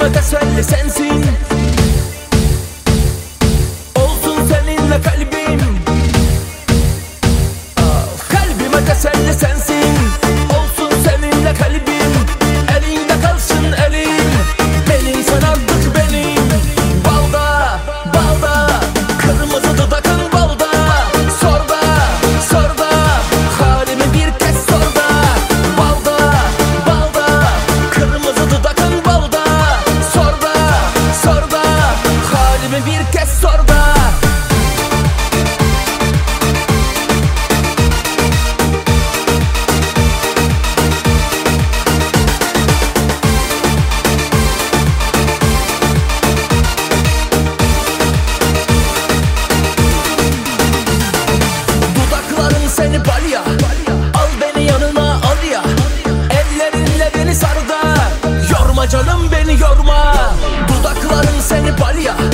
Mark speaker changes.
Speaker 1: Kalbime teselli sensin. Olsun seninle kalbim. Kalbime teselli sensin. Olsun seninle kalbim. Elinde kalsın elim. Benim sen artık benim. Balda, balda, kırmızı dudakın balda. Sor da, sor da, halimi bir kez sor da. Balda, balda, kırmızı dudakın balda. Sor da, sor da, halimi bir kez sor da. Seni balya, al beni yanına al ya. Ellerinle beni sar da, yorma canım beni yorma. Dudakların seni balya,